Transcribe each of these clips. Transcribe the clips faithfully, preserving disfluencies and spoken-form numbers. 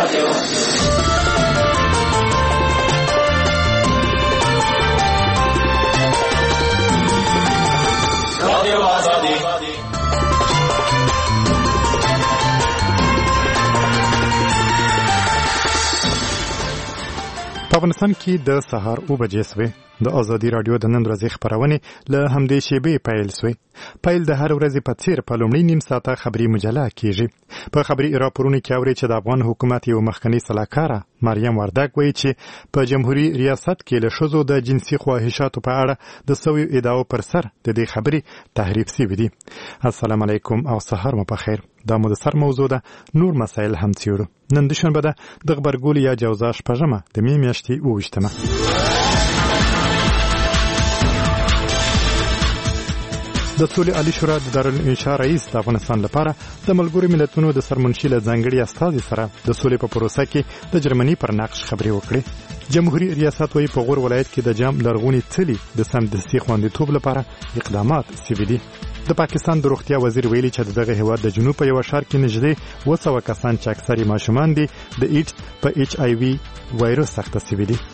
په افغانستان کې د سهار اوه بجې سوې. د ازادي راډیو د نن ورځې خپرونې له همدې شیبې پیل سوې. پیل د هر ورځې په څیر په لومړي نیم ساعته خبري مجله کېږي. په خبري راپورونو کې اوري چې د افغان حکومت یو مخکنی سلاکاره مریم وردګ وایي چې په جمهوریت ریاست کې له ښځو د جنسي خواهشاتو په اړه د سویو ادعاو پر سر د دې خبرې تحریف سوي دي. السلام علیکم او سهار مو په خیر. دا مو د سر موضوع ده. نور مسایل هم څیړو. نن دوشنبه ده د غبرګولي یا جوزا شپږمه د مې میاشتې اوه ویشتمه. د سولې عالي شورا د دارالانشا رئیس د افغانستان لپاره د ملګرو ملتونو د سرمنشي له ځانګړي استازي سره د سولې په پروسه کې د جرمني پر نقش خبرې وکړې. جمهوریت ریاست وایي په غور ولایت کې د جام لرغوني څلي د سمدستي خوندیتوب لپاره اقدامات سوي دي. د پاکستان د روغتیا وزیر ویلي چې دغه هیواد د جنوب په یو ښار کې نږدې اوه سوه کسان چې اکثر یې ماشومان دي د ایډز په ایچ آی وي وایرس اخته سوي دي.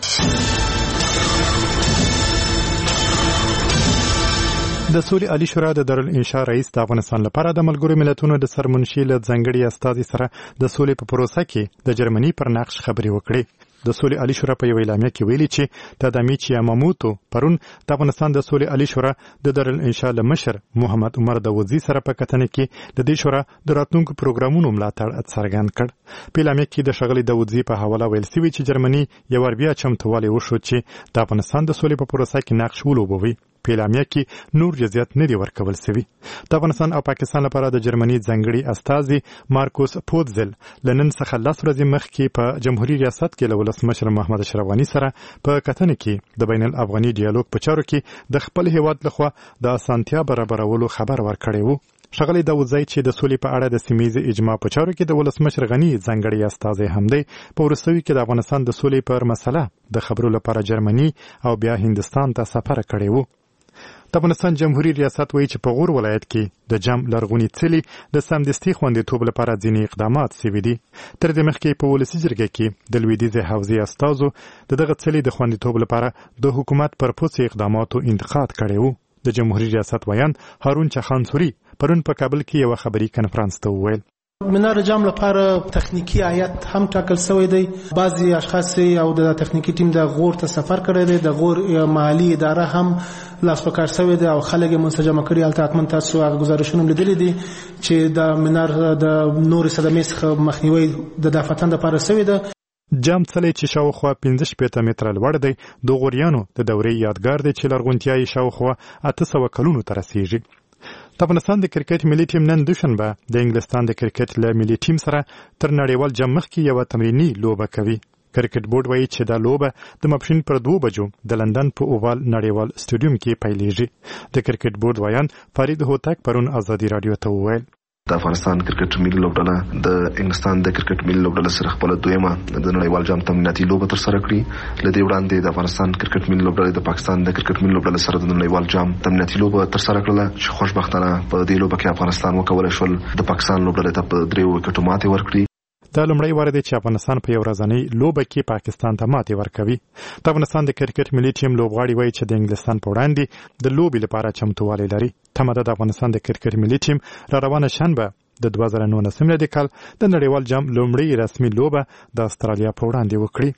د سولې عالي شورا د دارالانشا رئیس د افغانستان لپاره د ملګرو ملتونو د سرمنشي له ځانګړي استازي سره د سولې په پروسه کې د جرمني پر نقش خبرې وکړې. د سولې عالي شورا په یو اعلامیه کې ویلي چې تادامیچی یاماموتو پرون د افغانستان د سولې عالي شورا د دارالانشا له مشر محمد عمر داودزي سره په کتنه کې د دې شورا د راتلونکو پروګرامونو ملاتړ څرګند کړ. په اعلامیه کې د ښاغلي داودزي په حواله ویل شوي چې جرمني یو وار بیا چمتووالی وښود چې د افغانستان د سولې په پروسه کې نقش ولوبوي. په اعلامیه کې نور جزئیات نه دي ورکول شوي. د افغانستان او پاکستان لپاره د جرمني ځانګړي استازي مارکوس پودزل له نن څخه لس ورځې مخکې په جمهوریت ریاست کې له ولسمشر محمد اشرف غني سره په کتنه کې د بین الافغاني ډیالوګ په چارو کې د خپل هیواد لخوا د اسانتیا برابرولو خبر ورکړی و. ښاغلی داودزی چې د سولې په اړه د سیمهییزې اجماع په چارو کې د ولسمشر غني ځانګړی استازی هم دی، په وروستیو کې د افغانستان د سولې پر مسله د خبرو لپاره جرمني او بیا هندستان ته سفر کړی و. د افغانستان جمهوریت ریاست وایي چې په غور ولایت کې د جام لرغوني څلي د سمدستي خوندیتوب لپاره ځینې اقدامات سوي دي. تر دې مخکې په ولسي جرګه کې د لویدیځې حوزې استازو د دغه څلي د خوندیتوب لپاره د حکومت پر پوڅې اقداماتو انتقاد کړی و. د جمهوریت ریاست ویان هارون چخانسوري پرون په کابل کې یو خبري کنفرانس ته وویل منار جام لپاره تخنیکی هیئت هم ټاکل شوی دی. بعضی اشخاص او د تخنیکی ټیم د غور ته سفر کړی دی. د غور محلي اداره هم لاس په کار شوی دی او خلک یې منسجمه کړي. هلته حتما تاسو هغه ګزارشونه لیدلي دي چې د منار د نورې صدمې څخه مخنیوی د دافتن لپاره شوی دی. جام څلی چې شاوخوا پنځه شپېته متره لوړ دی د غوریانو د دورې یادګار دی چې لرغونتیا یې شاوخوا اته سوه کلونو ته رسیږي. د افغانستان د کرکټ ملي ټیم نن دوشنبه د انګلستان د کرکټ له ملي ټیم سره تر نړیوال جام مخکې یوه تمریني لوبه کوي. کرکټ بورډ وایي چې دا لوبه د ماپښین پر دوه بجو د لندن په اووال نړیوال سټیډیوم کې پیلیږي. د کرکټ بورډ وایان فرید هوتک پرون ازادي راډیو ته وویل د افغانستان کرکټ ملي لوبډله د انګلستان د کرکټ ملي لوبډله سره خپل دویمه د نړیوال جام تمریناتي لوبه تر سره کړې. لدې وړاندې د افغانستان کرکټ ملي لوبډله د پاکستان د کرکټ ملي لوبډله سره د نړیوال جام تمریناتي لوبه تر سره کړله چې خوشبختانه په دې لوبه کې افغانستان وکولای شول د پاکستان لوبډله ته په درې وکټو ماتې ورکړي. دا لومړی وار دی چې افغانستان په یو ورځنۍ لوبه کې پاکستان ته ماتې ورکوي. د افغانستان د کرکټ ملي ټیم لوبغاړي وایي چې د انګلستان په وړاندې د لوبې لپاره چمتووالی لري. تمه ده د افغانستان د کرکټ ملي ټیم را روانه شنبه د دوه زره نولسم د کال د نړیوال جام لومړی رسمي لوبه د استرالیا په وړاندې وکړي.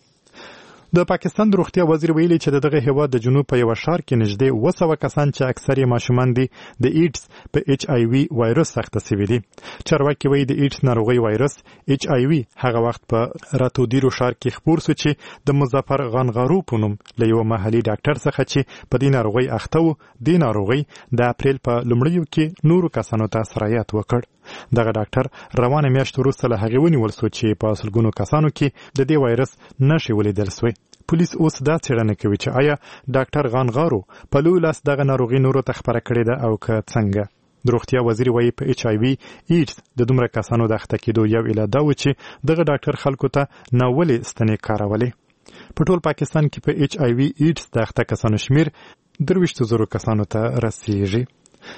د پاکستان د روغتیا وزیر ویلي چې دغه هیواد د جنوب په یو ښار کې نږدې اوه سوه کسان چې اکثر یې ماشومان دي د ایډز په ایچ آی وي وایرس اخته شوي دي. چارواکي وایي د ایډز ناروغۍ وایرس ایچ آی وي هغه وخت په راتودیرو ښار کې خپور شو چې د مظفر غنغارو په نوم له یوه محلي ډاکټر څخه چې په دې ناروغۍ اخته و دې ناروغۍ د اپریل په لومړیو کې نورو کسانو ته سرایت وکړ. دغه ډاکټر روانه میاشت وروسته له هغې ونیول شو چې په سلګونو کسانو کې د دې وایرس نښې ولیدل شوې. پولیس اوس دا څېړنه کوي چې آیا ډاکټر غانغارو په لوی لاس دغه ناروغي نورو ته خپره کړې ده او که څنګه. د روغتیا وزیر وایي په ایچ آی وي ایډز د دومره کسانو د اخته کېدو یو علت دا و چې دغه ډاکټر خلکو ته ناولې ستنې کارولې. په ټول پاکستان کې په ایچ آی وي ایډز د اخته کسانو شمیر درویشتو زرو کسانو ته رسیږي.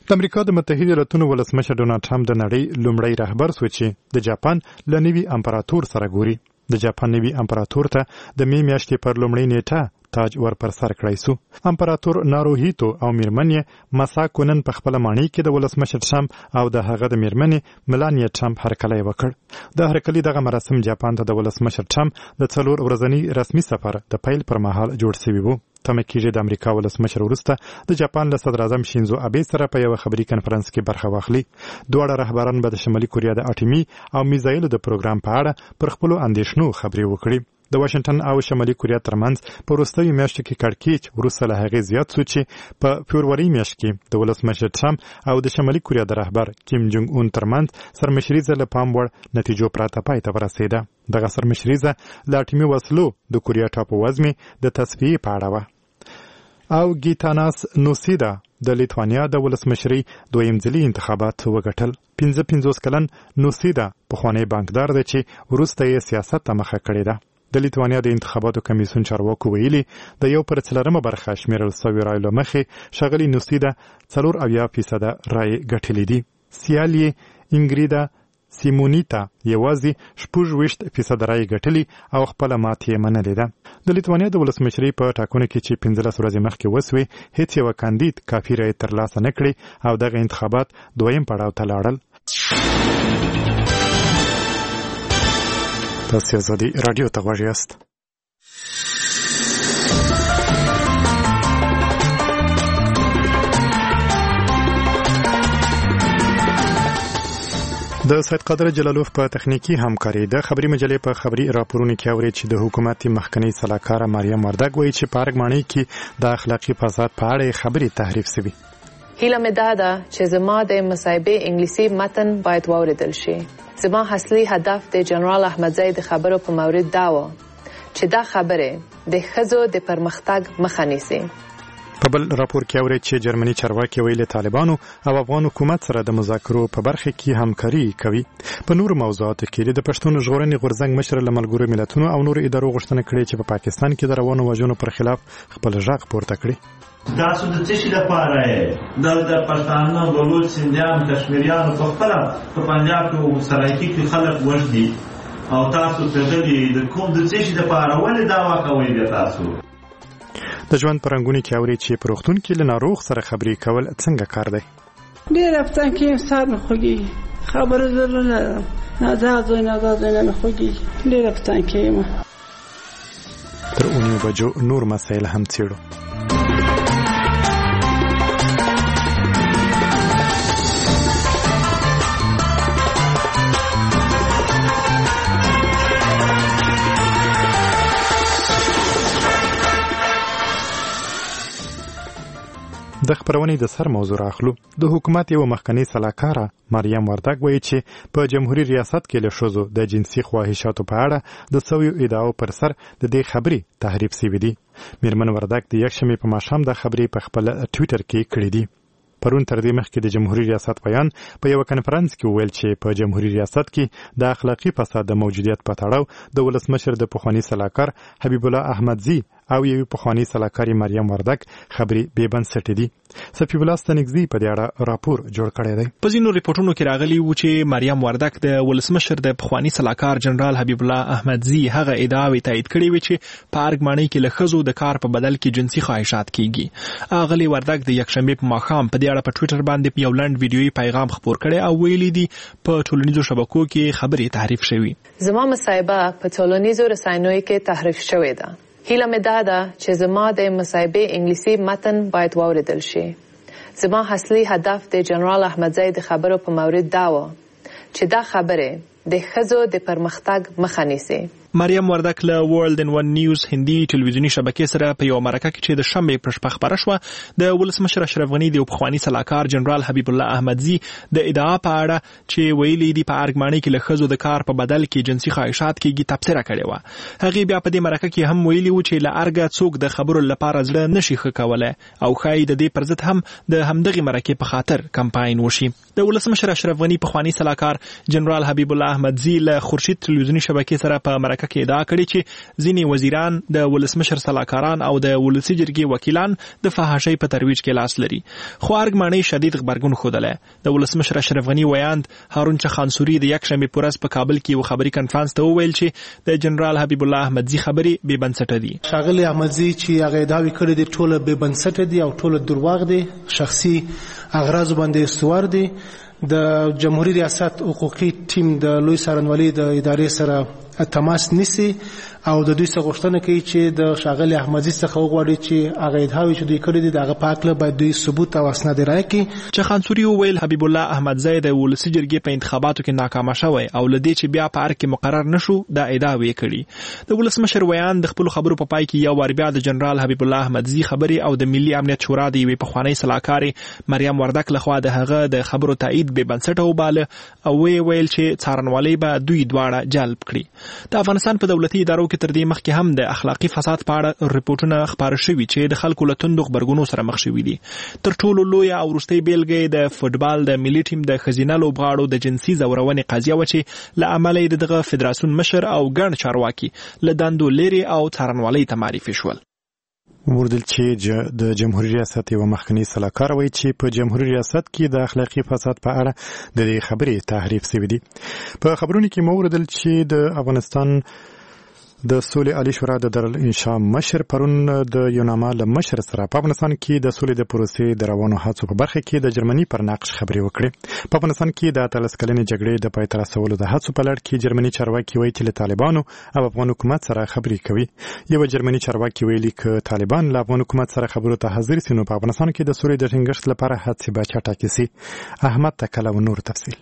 د امریکا د متحده ایالاتونو ولسمشر ډونالډ ټرمپ د نړۍ لومړی رهبر شو چې د جاپان له نوي امپراتور سره ګوري. د جاپان نوي امپراتور ته د می میاشتې پر لومړۍ نیټه تاج ور پر سر کړی سو. امپراتور ناروهیتو او میرمن مساکو نن په خپل ماڼۍ کې د ولسمشر ټرمپ او د هغه د میرمن ملانیا ټرمپ هرکلی وکړ. د هرکلی دغه مراسم جاپان ته د ولسمشر ټرمپ د څلور ورځني رسمي سفر د پیل پر مهال جوړ شوی وو. تمه کېږي د امریکا ولسمشر وروسته د جاپان له صدر اعظم شینزو ابې سره په یو خبري کنفرانس کې برخه واخلي. دواړه رهبران به د شمالي کوریا د اټومي او میزایلو د پروګرام په اړه پر خپلو اندېښنو خبرې وکړي. د واشنگټن او شمالي کوریا ترمنځ په وروستیو میاشتو کې کړکېچ وروسته له هغې زیات شو چې په فبروري میاشت کې د ولسمشر ټرمپ او د شمالي کوریا د رهبر کیم جونګ اون ترمنځ سرمشریزه له پام وړ نتیجو پرته پای ته ورسېده. دغه سرمشریزه له اټومي وسلو د کوریا ټاپووزمې د تصفیې په اړه وه. او ګیتاناس نوسیدا د لیتوانیا د ولسمشرۍ دویم ځلي انتخابات وګټل. پنځه پنځوس کلن نوسیدا پخوانی بانکدار دی چې وروسته یې سیاست ته مخه کړې ده. د لیتوانیا د انتخاباتو کمیسیون چارواکو ویلي د یو پر څلورمه برخه شمیرل شوې رایو له مخې ښاغلي نوسیدا څلور اویا فیصده رایې ګټلې دي. سیال یې انګریدا سیمونیتا یوازې شپږ ویشت فیصده رایې ګټلې او خپله ماتې یې منلې ده. د لیتوانیا د ولسمشرۍ په ټاکنو کې چې پنځلس ورځې مخکې وسوې هیڅ یوه کاندید کافي رایې ترلاسه نه کړې او دغه انتخابات دویم پړاو ته لاړل. تاسو آزادي رادیو ته غوږ یاست. د سید قادر جلالوف په تخنیکی همکاري د خبري مجلې په خبري راپورونو کې اوري چې د حکومتي مخکنی سلاکار مریم وردګ وایي چې پارک مانی کې د اخلاقی فساد په اړه خبري تحریف شوی. هیله مې ده چې زما د مصاحبه انګلیسي متن باید واوریدل شي. زما اصلي هدف د جنرال احمدزی د خبرو په مورید دا و چې دا خبره د ښځو د پرمختګ مخه نیسي. په بل راپور کې اوري چې جرمني چارواکي ویلي طالبانو او افغان حکومت سره د مذاکرو په برخه کې همکاري کوي. په نور موضوعاتو کې د پښتون ژغورنې غورځنګ مشر له ملګرو ملتونو او نور ادارو غوښتنه کړې چې په پا پاکستان کې د روانو وژنو پر خلاف خپل غږ پورته کړي. تاسو د څه شي لپاره د پښتانه بلوچ سندیان کشمیریانو په خپل په پنجاب کې او سرایکي کې خلک وژني او تاسو ته د کوم د څه شي لپاره ولې دعوا کوئ تاسو؟ د ژوند پرنګونی کې اوري چې پروختون کې له ناروغ سره خبرې کول څنګه کار دی. ډېر افغان کې سر نه خوږي خبره زره نه نه دا ځای نه دا ځای نه خوږي ډېر افغان کې تر اونیو بجو نور مسایل هم څېړو. د خبرونې د سر موضوع راخلو. د حکومت یو مخکنی سلاکاره مریم وردګ وایي چې په جمهوریت ریاست کې له ښځو د جنسي خواهشاتو په اړه د سویو ادعاو پر سر د دې خبرې تحریف شوي دي. میرمن وردګ د یکشنبې په ماښام د خبرې په خپل ټویټر کې کړې دي. پرون تر دې مخکې د جمهوریت ریاست بیان په یو کنفرانس کې ویل چې په جمهوریت ریاست کې د اخلاقی فساد د موجودیت په تړاو د ولسمشر د پخوانی سلاکار حبیب الله احمدزی او یو پخوانی سلاکاري مریم وردګ خبري بې بنسټه دي. صفی الله ستنګزی په دې اړه راپور جوړ کړی دی. په ځینو ریپورتونو کې راغلی و چې مریم وردګ د ولسمشر د پخوانی سلاکار جنرال حبیب الله احمدزی هغه ادعاوې تایید کړې وي چې په ارګمانۍ کې له ښځو د کار په بدل کې جنسي خواهشات کیږي. اغلی وردګ د یکشنبې په ماښام په دې اړه په ټویټر باندې یو لنډ ویډیويي پیغام خپور کړی او ویلي دي په ټولنیزو شبکو کې خبرې تحریف شوي. زما مصاحبه په ټولنیزو رسنیو کې تحریف شوې ده. هیله مې ده چې زما د مصاحبه انګلیسي متن باید واوریدل شي. زما اصلي هدف د جنرال احمدزی د خبرو په مورید دا و چې دا خبره د ښځو د پرمختګ مخه نیسي. مریم وردګ له ورلد ان ون نیوز هندي ټلویزیونی شبکې سره په یو مرکه کې چې د شنبې پر شپه خبره شوه د ولسمشر اشرف غني د پخوانی سلاکار جنرال حبیب الله احمدزی د ادعا په اړه چې ویلي دي په ارګمانۍ کې له ښځو د کار په بدل کې جنسي خواهشات کېږي تبصره کړې وه. هغې بیا په دې مرکه کې هم ویلي و چې له ارګه څوک د خبرو لپاره زړه نشي ښه کولی او ښایي د دې پر ضد هم د همدغې مرکې په خاطر کمپاین وشي. د ولسمشر اشرف غني پخوانی سلاکار جنرال حبیب الله احمدزی له خورشید ټلویزیونی شبکې سره په مرکه مرکه کې ادعا کړې چې ځینې وزیران د ولسمشر سلاکاران او د ولسی جرګې وکیلان د فحاشۍ په ترویج کې لاس لري. خو ارګماني شدید غبرګون ښودلی. د ولسمشر اشرف غني ویاند هارون چخانسوري د یکشنبې په ورځ په کابل کې یو خبري کنفرانس ته وویل چې د جنرال حبیب الله احمدزي خبرې بې بنسټه دي. ښاغلی احمدزي چې هغه ادعاوې کړې دي ټوله بې بنسټه دي او ټوله درواغ دي، شخصي اغراض باندې استوار دي. د جمهوریت ریاست حقوقي ټیم د لوی څارنوالۍ د ادارې سره تماس نیسي او د دوی څخه غوښتنه کوي چې د ښاغلي احمدزي څخه وغواړي چې هغه ادعاوې چې دوی کړې دي د هغه په هکله باید دوی ثبوت او اسناد راکړي. چخانسوري وویل حبیب الله احمدزی د ولسي جرګې په انتخاباتو کې ناکامه شوی او له دې چې بیا په ارګ کې مقرر نشو دا ادعاوې کړي. د ولسمشر ویان د خپلو خبرو په پای کې یو وار بیا د جنرال حبیب الله احمدزي خبرې او د ملي امنیت شورا د یوې پخوانۍ سلاکارې مریم وردک لخوا د هغه د خبرو تایید بې بنسټه وباله او ویې ویل چې څارنوالۍ به دوی دواړه جلب کړي. د افغانستان په دولتي ادارو کې تر دې مخکې هم د اخلاقي فساد په اړه ریپورتونه خپاره شوي چې د خلکو له توندو غبرګونونو سره مخ شوي دي. تر ټولو لویه او وروستۍ بیلګه د فوټبال د ملي ټیم د ښځینه لوبغاړو د جنسي ځورونې قضیه وه چې له امله یې د دغه فدراسیون مشر او ګڼ چارواکي له دندو لرې او څارنوالۍ ته معرفي شول. وردل چې د جمهوریت ریاست یو مخکنی سلاکار وایي چې په جمهوریت ریاست کې د اخلاقي فساد په اړه د دې خبرې تحریف شوی دی. په خبرونو کې مو وردل چې د افغانستان د سولې عالی شورا د دارالانشا مشر پرون د یوناما له مشر سره په افغانستان کې د سولې د پروسې د روانو هڅو په برخه کې د جرمني پر نقش خبرې وکړې. په افغانستان کې د اتلس کلنې جګړې د پای ته رسولو د هڅو په لړ کې جرمني چارواکي وایي چې له طالبانو او افغان حکومت سره خبرې کوي. یو جرمني چارواکي ویلي چې طالبان له افغان حکومت سره خبرو ته حاضر سي نو په افغانستان کې د سولې د ټینګښت لپاره هڅې به چټکې سي. احمد تکله و نور تفصیل.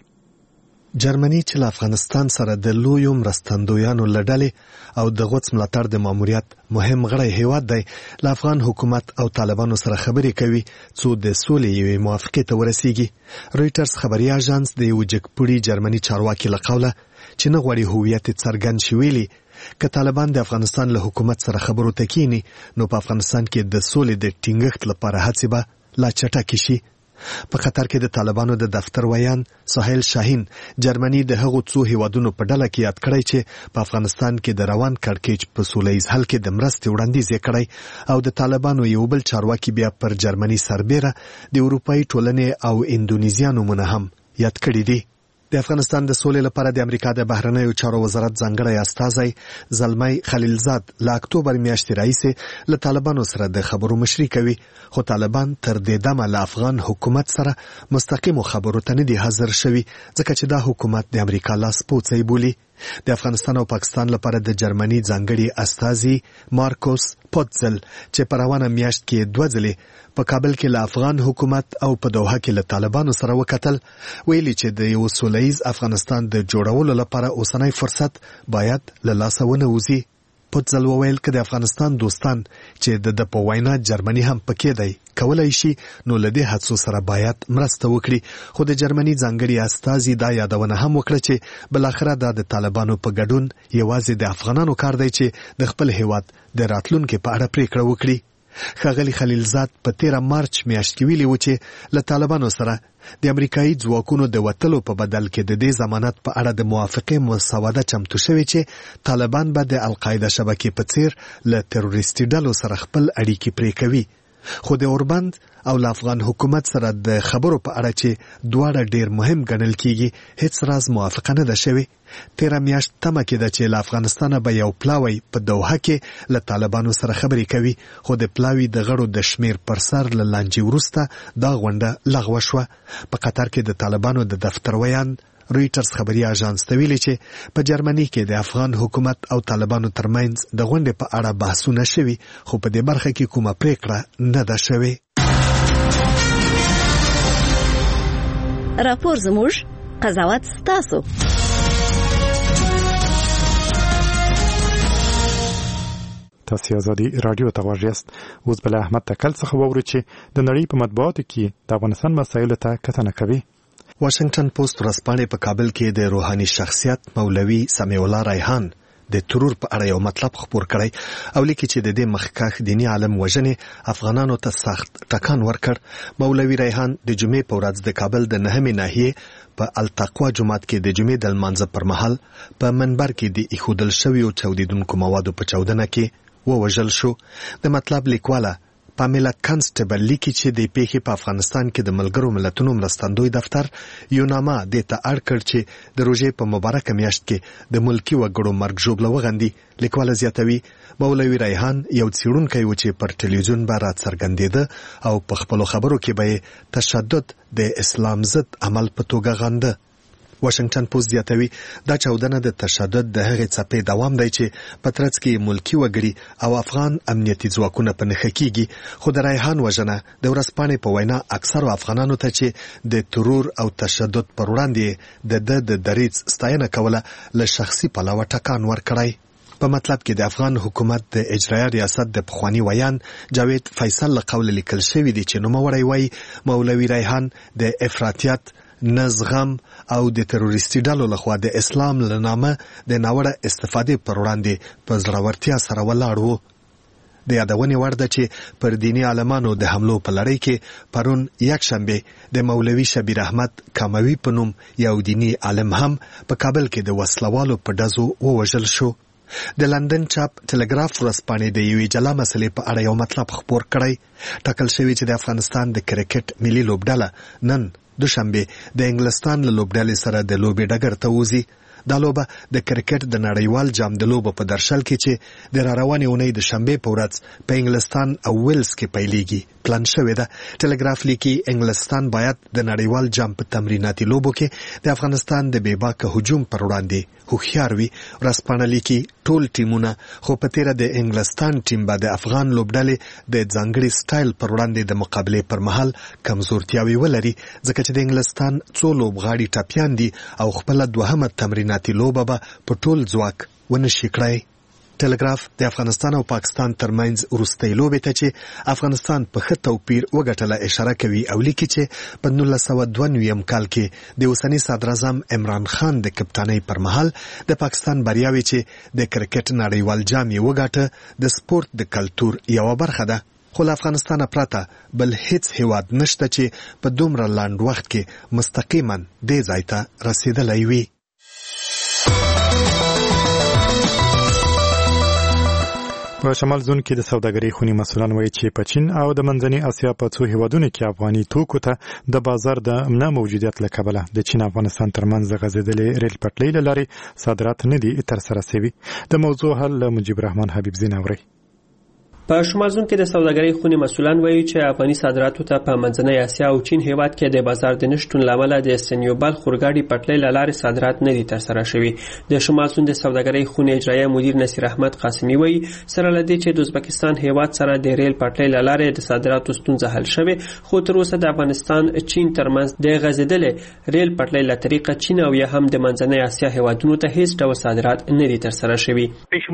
جرمني چې له افغانستان سره د لویو مرستندویانو له ډلې او د غوڅ ملاتړ د ماموریت مهم غړی هیواد دی، له افغان حکومت او طالبانو سره خبرې کوي څو د سولې یوې موافقې ته ورسیږي. رویټرز خبري اژانس د یو جګپوړي جرمني چارواکي له قوله چې نه غواړي هویت څرګند شي ویلي که طالبان د افغانستان له حکومت سره خبرو ته کینی نو په افغانستان کې د سولې د ټینګښت لپاره هڅې به لا چټکې شي. په قطر کې د طالبانو د دفتر ویان سهیل شاهین جرمني د هغو څو هیوادونو په ډله کې یاد کړی چې په افغانستان کې د روان کړکېچ په سولیز حل کې د مرستې وړاندیز یې کړی او د طالبانو یو بل چارواکي بیا پر جرمني سربیره د اروپایي ټولنې او اندونیزیا نومونه هم یاد کړي دي. د افغانستان د سولې لپاره د امریکا د بهرنیو چارو وزارت ځانګړی استازی زلمی خلیلزاد له اکتوبر میاشتې راهیسې له طالبانو سره د خبرو مشري کوي، خو طالبان تر دې دمه له افغان حکومت سره مستقیمو خبرو ته نه دي حاضر شوي ځکه چې دا حکومت د امریکا لاس پوڅی بولي. د افغانستان او پاکستان لپاره د جرمني ځانګړي استازي مارکوس پوتزل چې په روانه میاشت کې دوه ځلې په کابل کې له افغان حکومت او په دوحه کې له طالبانو سره وکتل، ویلي چې د یو سولیز افغانستان د جوړولو لپاره اوسنی فرصت باید له لاسه ونه وځي. پوتزل وویل که د افغانستان دوستان چې د د په وینا جرمني هم پکې دی کولای شي نو له دې هڅو سره باید مرسته وکړي. خو د جرمني ځانګړي استازي دا یادونه هم وکړه چې بلاخره دا د طالبانو په ګډون یوازې د افغانانو کار دی چې د خپل هیواد د راتلونکي په اړه پریکړه وکړي. ښاغلي خلیلزاد په تیره مارچ میاشت کې ویلي و چې له طالبانو سره د امریکایي ځواکونو د وتلو په بدل کې د دې ضمانت په اړه د موافقې مسوده چمتو شوې چې طالبان به د القاعده شبکې په څیر له تروریستي ډلو سره خپل اړیکې پرې کوي. خو د اوربند او له افغان حکومت سره د خبرو په اړه چې دواړه ډیر مهم ګڼل کیږي هیڅ راز موافقه نه ده شوې. تیره میاشت تمه کېده چې له افغانستانه به یو پلاوی په دوحه کې له طالبانو سره خبرې کوي، خو د پلاوي د غړو د شمیر پر سر له لانجې وروسته دا غونډه لغوه شوه. په قطر کې د طالبانو د دفتر ویان رویټرز خبري اژانس ته ویلي چې په جرمني کې د افغان حکومت او طالبانو ترمنځ د غونډې په اړه بحثونه شوي، خو په دې برخه کې کومه پریکړه نه ده شوې. راپور زموږ، قضاوت ستاسو. تاسو ازادي رادیو ته غواړئ. اوس بل احمد تکل څخه ووري چې د نړۍ په مطبوعاتو کې د افغانستان مسایلو ته کتنه کوي. واشنگټن پوسټ ورځپاڼې په کابل کې د روحاني شخصیت مولوي سمیع الله ریحان د ترور په اړه یو مطلب خبر کړی او لیکي چې د دې مخکښ دینی عالم وژنې افغانانو ته سخت ټکان ورکړ. مولوي ریحان د جمعې په ورځ د کابل د نهمې ناحیې په التقوا جومات کې د جمعې د لمانځه پر مهال په منبر کې د ایښودل شویو چاودیدونکو موادو په چاودنه کې ووژل شو. د مطلب لیکواله پامیلا کانسټیبل لیکي چې د پیښې په افغانستان کې د ملګرو ملتونو مرستندوی دفتر یو نامه د ته اړ کړ چې د روژې په مبارکه میاشت کې د ملکی وګړو مرګ ژوبله وغندي. لیکواله زیاتوي مولوي ریحان یو څېړونکی و چې پر ټلویزیون به راڅرګندېده او په خپلو خبرو کې به یې تشدد د اسلام ضد عمل په توګه غنده. واشنگټن پوسټ زیاتوي دا چاودنه د تشدد د هغې څپې دوام دی چې په ترڅ کې ملکی وګړي او افغان امنیتي ځواکونه په نښه کیږي. خو د ریحان وژنه د ورځپاڼې په وینا اکثرو افغانانو ته چې د ترور او تشدد پر وړاندې د ده د دریځ ستاینه کوله له شخصي پلوه ټکان ورکړی. په مطلب کې د افغان حکومت د اجرایه ریاست د پخوانی ویان جاوید فیصل له قوله لیکل شوی دی چې نوموړی وایي مولوي ریحان د افراطیت نه زغم او د تروریستي ډلو لخوا د اسلام له نامه د ناوړه استفادې پر وړاندې په زړورتیا سره ولاړ و. د یادونې وړ ده چې پر دیني عالمانو د حملو په لړۍ کې پرون یکشنبه د مولوي شبیر احمد کاموي په نوم یو دیني عالم هم په کابل کې د وسلوالو په ډزو ووژل شو. د لندن چاپ ټلګراف ورځپاڼې د یوې جلا مسلې په اړه یو مطلب خپور کړی. ټاکل شوی چې د افغانستان د کرکټ ملي لوبډله نن دوشنبه د انګلستان له لوبډلې سره د لوبې ډګر ته وځي. دا لوبه د کرکټ د نړیوال جام د لوبو په درشل کې چې د را روانې اونۍ د شنبې په ورځ په انګلستان او ویلز کې پیلېږي پلان شوې ده. ټلګراف لیکي انګلستان باید د نړیوال جام په تمریناتي لوبو کې د افغانستان د بې باکه هجوم پر وړاندې هوښیار وي. ورځپاڼه لیکي ټول ټیمونه خو په تیره د انګلستان ټیم به د افغان لوبډلې د ځانګړي سټایل پر وړاندې د مقابلې پر مهال کمزورتیاوې ولري ځکه چې د انګلستان څو لوبغاړي ټپیان دي او خپله دوهمه تمریناتي لوبه به په ټول ځواک ونشي کړی. ټلګراف د افغانستان او پاکستان ترمنځ وروستۍ لوبې ته چې افغانستان په ښه توپیر وګټله اشاره کوي او لیکي چې په نولس سوه دوه نوي کال کې د اوسني صدراعظم عمران خان د کپټانۍ پر مهال د پاکستان بریاوې چې د کرکټ نړیوال جام یې وګاټه د سپورت د کلتور یوه برخه ده. خو له افغانستانه پرته بل هیڅ هیواد نشته چې په دومره لنډ وخت کې مستقیما دې ځای ته رسېدلی وي. په شمال زون کې د سوداګرۍ خونی مسؤلان وایي چې په چین او د منځنۍ اسیا په څو هیوادونو کې افغاني توکو ته د بازار د نه موجودیت له کبله د چین افغانستان ترمنځ د غځېدلې ریل پټلۍ له لارې صادرات نه دي ترسره شوي. د موضوع حل له مجيب رحمان حبیب زین اوري. په شمال زون کې د سوداګرۍ خونی مسؤلان وایي چې افغاني صادراتو ته په منځنۍ اسیا او چین هیواد کې د بازار د نشټون لامل د سنیوبال خورګاډي پټلۍ له لارې صادرات نه دي ترسره شوي. د شمال زون د سوداګرۍ خونی اجرایه مدیر نصیر احمد قاسمی وایي سره له دې چې د ازبکستان هیواد سره د ریل پټلۍ له لارې د صادراتو ستونزه حل شوه، خو تر اوسه د افغانستان چین ترمنځ د غځېدلې ریل پټلۍ له طریقه چین او یا هم د منځنۍ اسیا هیوادونو ته هیڅ ډول صادرات نه دي ترسره شوي.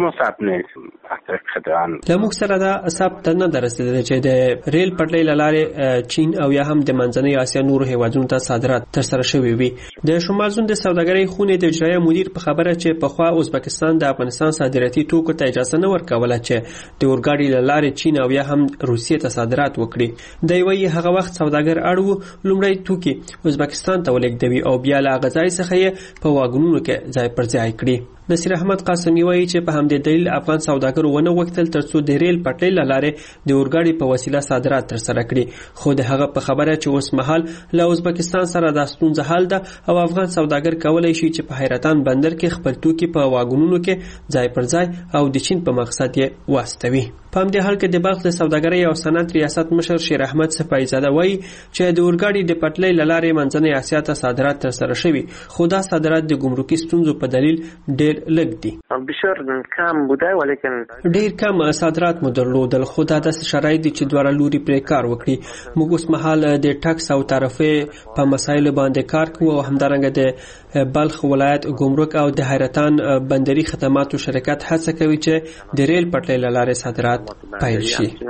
زموږ سره دا ثبت نه درسته چې د ریل پټلۍ لاره چین او یا هم د منځنۍ اسیا نورو هیوادونو ته صادرات ترسره شوي وي. د شمال زون د سوداګرۍ خونې د اجرایه مدیر په خبره چې په خوا ازبکستان د افغانستان صادراتي توکو ته اجازه نه ورکوله چې د اورګاډي لاره چین او یا هم روسیې ته صادرات وکړي. د وی هغه وخت سوداګر اړو لومړی توکي ازبکستان ته ولېږدوي او بیا له غځای څخه یې په واګونونو کې ځای پر ځای کړي. نصیر احمد قاسمی وایي چې په همدې دلیل افغان سوداګرو ونه غوښتل ترڅو د ریل پټلۍ له لارې د اورګاډي په وسیله صادرات ترسره کړي، خو د هغه په خبره چې اوس مهال له ازبکستان سره د ستونزه حل ده او افغان سوداګر کولای شي چې په حیرتان بندر کې خپل توکي په واګونونو کې ځای پر ځای او د چین په مقصد یې واستوي. په همدې حال کې د بلخ د سوداګرۍ او صنعت ریاست مشر شیر احمد صفایزاده وایي چې د اورګاډي د پټلۍ له لارې منځنۍ اسیا ته صادرات ترسره شوي، خو دا صادرات د ګمرکي ستونزو په دلیل ډېر لږ دي. بسیار کم بوده ولیکن ډېر کم صادرات مو درلودل، خو دا داسې شرایط دي چې دواړه لوري پرې کار وکړي. موږ اوس مهال د ټکس او تعرفې په مسایلو باندې کار کوو او همدارنګه د بلخ ولایت ګمرک او د حیرتان بندري خدماتو شرکت هڅه کوي چې د ریل پټلۍ له لارې صادرات پیل شي.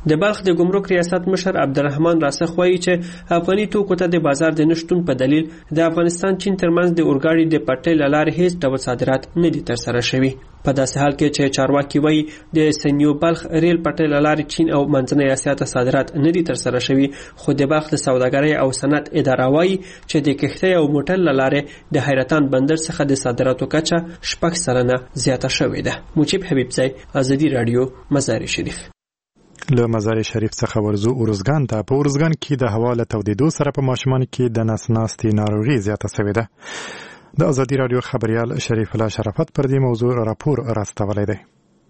د بلخ د ګمرک ریاست مشر عبدالرحمن راسخ وایي چې افغاني توکو ته د بازار د نشټون په دلیل د افغانستان چین ترمنځ د اورګاډي د پټلۍ له لارې هیڅ ډول صادرات نه دي ترسره شوي. په داسې حال کې چې چارواکي وایي د سنیو بلخ ریل پټلۍ له لارې چین او منځنۍ اسیا ته صادرات نه دي ترسره شوي، خو د بلخ د سوداګرۍ او صنعت اداره وایي چې د کښتۍ او موټر له لارې د حیرتان بندر څخه د صادراتو کچه شپږ سلنه زیاته شوې ده. مجيب حبیبزی، ازادي رادیو، مزار شریف. له مزار شریف څخه ورزو اورزګان ته. په اورزګان کې د هوا له تودېدو سره په ماشومان کې د نس ناستي ناروغي زیاته شوې ده. د ازادي رادیو خبريال شریف الله شرافت پر دې موضوع راپور راستولی دی.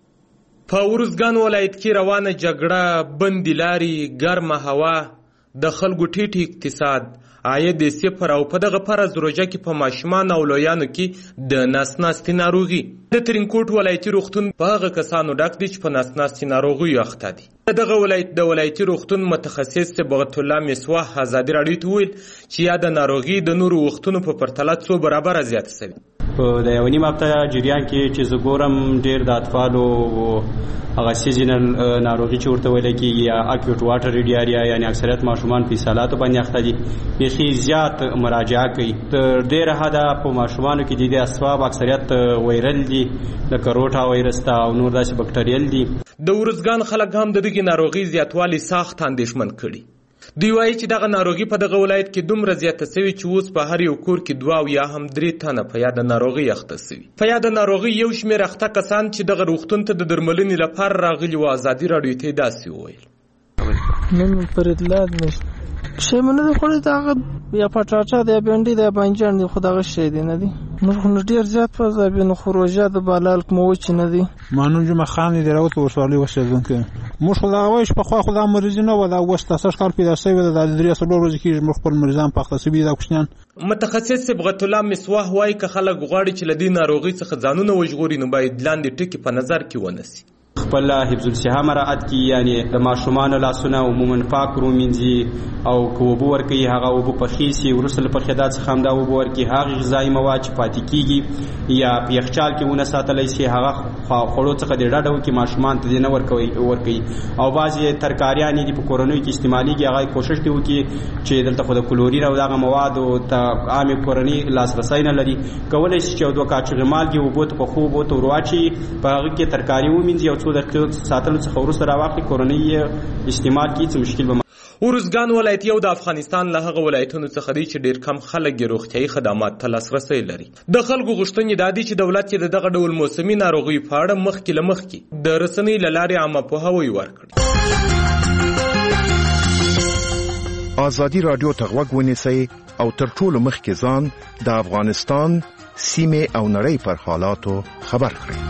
په اورزګان ولایت کې روانه جګړه، بندي لاري، ګرمه هوا، د خلکو ټیټ اقتصاد، عاید صفر او په دغه فرض روژه کې په ماشومان او لویانو کې د نس ناستي ناروغي. د ترینکوټ ولایتي روغتون په هغه کسانو ډک دی چې په نس ناستي ناروغیو اخته دي. دغه ولایت د ولایتي روغتون متخصص صبغت الله مسواح ازادي رادیو ته ویل چې یا د ناروغي د نورو وختونو په پرتله څو برابره زیاته شوې. په د یو نیم هفته جریان کې چې زه ګورم ډېر د اطفالو هغه سیزنل ناروغي چې ورته ویل کېږي یا اکیوټ واټر ډیاریا، یعنی اکثریت ماشومان په اسهالاتو باندې اخته دي، بیخي زیات مراجعه کوي. تر ډېره حده په ماشومانو کې د دې اسباب اکثریت وایرل دي، لکه روټا وایرس ته او نور داسې بکټریل دي. د ورزګان خلک هم د دغې ناروغي زیاتوالي سخت اندېښمن کړي. دوی وایي چې دغه ناروغي په دغه ولایت کې دومره زیاته سوي چې اوس په هر یو کور کې دوه او یا هم درې تنه په یاده ناروغي اخته سوي. په یاده ناروغي یو شمېر اخته کسان چې دغه روغتون ته د درملنې لپاره راغلي وو ازادي رادیو ته داسې وویل. نن پر اطلاع نشته شی مې نه دی خوړی، دغه یا پټاټا دی یا بینډي دی یا بانجان دی، خو دغه شی دی نه دی. نو خو ډېر زیات په ځای نو خو روژه د بالال کوم وچې نه دی. مانون جمعه خان دی راوت ورسوالۍ اوسېدونکی موږ خو دغه وایي چې پخوا خو دا مریضي نه وه، دا اوس دا سږ کال پیدا شوې ده، دا د درې څلور ورځې کېږي موږ خپل مریضان په اخته سوي دا کوچنیان. متخصص صبغت الله مسواح وایي که خلک غواړي چې له دې ناروغۍ څخه ځانونه وژغوري نو باید لاندې ټکي په نظر کې ونیسي. خپل حفظ الصحه مراعات کی، یعنی د ماشومان لاسونه عموما پاک رومینځي او که اوبه ورکوي هغه اوبه پخې وروسته له پخېدا څخه هم دا اوبه ورکوي. هغه غذایي مواد چې پاتې کېږي یا په یخچال کې ونه ساتلی شي هغه خوړو څخه دې ډډه وکړي، ماشومان ته دې نه ورکوي. او بعضې ترکاریانې دي په کورنیو کې استعمالېږي، هغه کوشش دې وکړي چې دلته خو د کلورین او دغه موادو ته عامې کورنۍ لاسرسی نه لري، کولی شي چې یو دوه کاچوغې مالګې اوبو ته پخو اوبو ته ور واچوي، په هغه کې ترکاري ومینځي، څو دقیقې ساتلو څخه وروسته راواخلي، کورنۍ یې استعمال کړي، څه مشکل به. ورزګان ولایت یو د افغانستان له هغه ولایتونو څخه دی چې ډېر کم خلک یې روغتیایي خدمات ته لاسرسی لري. د خلکو غوښتنې دا دي چې دولت یې د دغه ډول موسمي ناروغیو په اړه مخکې له مخکې د رسنۍ له لارې عامه پوهاوی ورکړي. ازادي رادیو ته غوږ ونیسئ او تر ټولو مخکې ځان د افغانستان سیمې او نړۍ پر حالاتو خبر کړئ.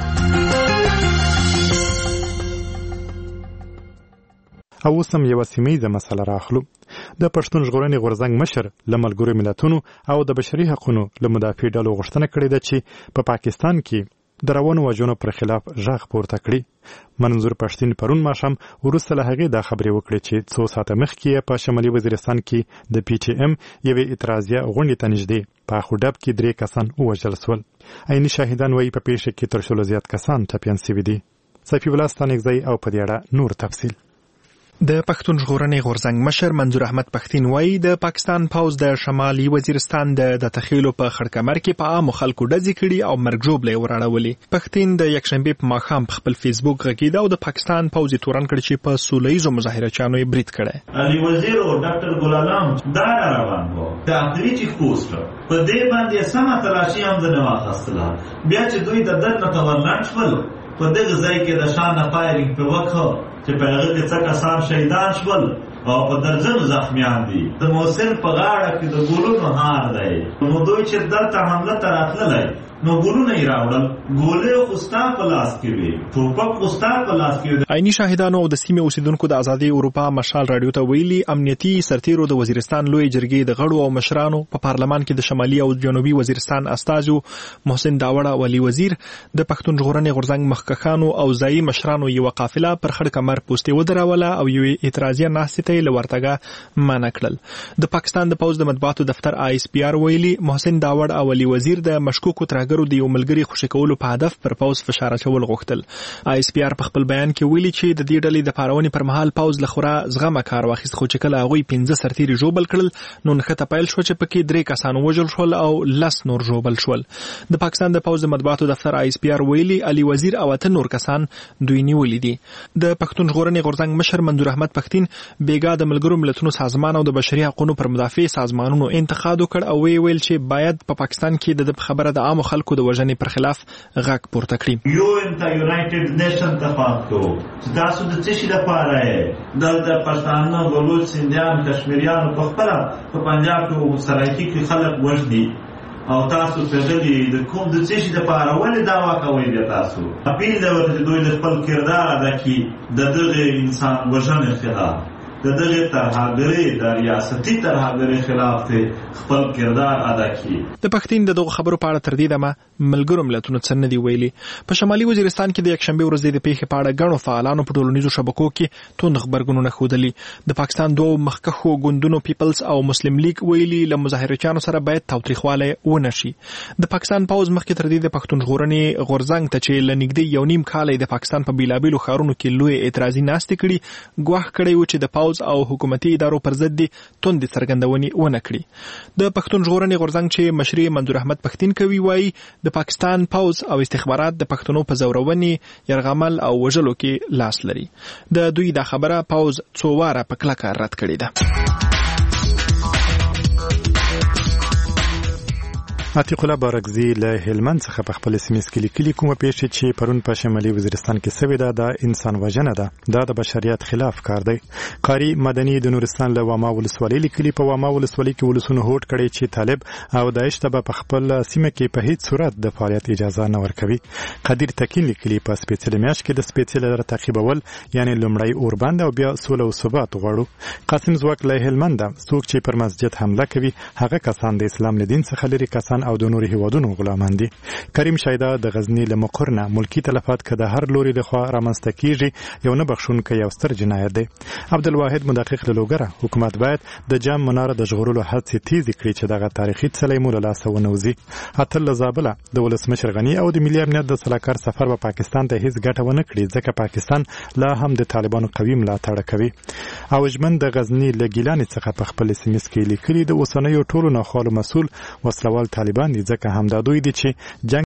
او اوس هم یوه سیمهییزه مسله راخلو. د پښتون ژغورنې غورځنګ مشر له ملګرو ملتونو او د بشري حقونو له مدافع ډلو غوښتنه کړې ده چې په پاکستان کې د روانو وژنو پر خلاف غږ پورته کړي. منظور پښتین پرون ماښام وروسته له هغې دا خبرې وکړې چې څو ساعته مخکې په شمالي وزیرستان کې د پی ټي ایم یوې اعتراضیه غونډې ته نږدې په اخوډب کې درې کسان ووژل سول. عیني شاهدان وایي په پیښه کې تر شلو زیات کسان ټپیان سوي دي. صفي الله ستانکزی او په دې اړه نور تفصیل. د پښتون ژغورنې غورځنګ مشر منظور احمد پښتین وایي د پاکستان پوځ د شمالي وزیرستان د تخیلو په خړکمر کې په عامو خلکو ډزې کړي او مرګ ژوبلې وراړولې. پښتین د یکشنبې په ماښام په خپل فیسبوک غږېده او د پاکستان پوځ یې تورن کړ چې په سوله ییزو مظاهرچیانو یې برید کړی. علي وزیر او ډاکټر ګلالام دا روان وو د اخري چیک پوسټ په دې باندې سمه تلاشي هم نه واخیستله. بیا چې دوی د درد نه خبرناک شول په دغه ځای کې د شان فایرینګ په وکړه چې په هغه کې څه کسان شهیدان شول او په درجنو زخمیان دي. د موصل په غاړه کې د ګولونو هار دی. نو دوی چې دلته حمله ته راتللی نو ګولونه یې راوړل، ګولې خو ستا په لاس کې وي، ټوپک خو ستا په لاس کې وي. عیني شاهدانو او د سیمې اوسیدونکو د ازادي اروپا مشال رادیو ته ویلي امنیتي سرتیرو د وزیرستان لوی جرګې د غړو او مشرانو په پارلمان کې د شمالي او جنوبي وزیرستان استازو محسن داوړه او علي وزیر د پښتون ژغورنې غورځنګ مخکښانو او ځایي مشرانو یوه قافله پر خړ کمر پوستې ودروله او یوې اعتراضیه ناستې ته یې له ورتګه منع کړل. د پاکستان د پوځ د مطبوعاتو دفتر آی اس پی آر ویلي محسن داوړ او علي وزیر د مشکوکو ترهګرو ملګرو د یو ملګري خوشي کولو په هدف پر پوز فشار اچول غوښتل. آی اس پی آر په خپل بیان کې ویلي چې د دې ډلې د پارونې پر مهال پوز له خورا زغمه کار واخیست، خو چې کله هغوی پنځه سرتیري ژوبل کړل نو نښته پیل شو چې پکې درې کسان وژل شول او لس نور ژوبل شول. د پاکستان د پوز د مطبوعاتو دفتر آی اس پی آر ویلي علي وزیر او اته نور کسان دوی نیولي دي. د پښتون ژغورنې غورځنګ مشر منظور احمد پښتين بیګا د ملګرو ملتونو سازمان او د بشري حقوقو پر مدافع سازمانونو انتقاد وکړ او وی ویل چې باید په پاکستان کې د خبره د عام خلکو د وژنې پر خلاف غږ پورته کړي. یو انت یونایټډ نیشن تفاقو چې تاسو د څه شي لپاره د پښتانه بلوچ سندیان کشمیریان په خپل په پنجاب کې سرایکي کې خلک وژني او تاسو په دې د کوم د څه شي لپاره ولې دعوا کوئ؟ د تاسو اپیل دا ورته دوی د خپل کردار ادا کړي د دغه انسان وژنې خلاف، د دغه ترهګرۍ د ریاستي ترهګرۍ خلاف خپل کردار ادا کړي. د پښتین دغه خبرو په اړه تر دې دمه ملګرو ملتونو څه نه دی ویلي. په شمالي وزیرستان کې د یکشنبه ورځې د پیښې په اړه ګڼو فعالانو په ټولنیزو شبکو کې توند خبرګونونه ښودلي. د پاکستان دوه مخکښو ګوندونو پیپلز او مسلم لیگ ویلي له مظاهرچیانو سره باید تاوتریخوالی ونه شي. د پاکستان پوز مخکې تر دې د پښتون ژغورنې غورځنګ ته چې له نږدې یو نیم کال د پاکستان په بیلابیلو ښارونو کې لوی اعتراضي ناستې کړي ګواښ کړی و چې د پوز او حکومتي ادارو پر ضد توندې څرګندونې ونه کړي. د پښتون ژغورنې غورځنګ چې مشري منظور احمد پښتين کوي وایي د پاکستان پوز او استخبارات د پښتنو په زورونې يرغمل او وژلو کې لاس لري. د دوی دا خبره پوز څو واره په کلکه رد کړې ده. عتیق الله بارکزی له هلمند څخه په خپل سیمه کې لیکلي کومه پیښه چې پرون په شمالي وزیرستان کې سوي ده د انسان وژنه ده، دا د بشریت خلاف کار دی. قاری مدني د نورستان له واما ولسوالۍ لیکلي په واما ولسوالۍ کې ولسونه هوډ کړي چې طالب او داعش ته په خپل سیمه کې په هیڅ صورت د فعالیت اجازه نه ورکوي. قدیر تکین لیکلي په سپیڅلې میاشت کې د سپیڅلې لار تعقیبول یعنی لومړی اوربند او بیا سوله او ثبات غواړو. قاسم زواک له هلمند څوک چې پر مسجد حمله کوي هغه کسان د اسلام له دین څخه لري کسان او د نورو هیوادونو غلامان دي. کریم شایده د غزنی له مقرنه ملکی تلفات که د هر لوري لخوا رامنځته کیږي یو نه بخښونکی یو ستر جنایت دی. عبدالواحد مدقق له لوګره حکومت باید د جام مناره د ژغورلو هڅې تیزې کړي چې دغه تاریخي څلی مو له لاسه ونوځي. اتل له زابله د ولسمشر غني او د ملي امنیت د سلاکار سفر په پاکستان ته هیڅ ګټه ونه کړي ځکه پاکستان لا هم د طالبانو قوي ملاتړ کوي. او ژمن د غزنی له ګیلانې څخه په خپل سیمه کې لیکلي د اوسنیو ټولو ناخوالو مسؤل وسلوال طالبان دي ځکه همدا دوی دي چې جنگ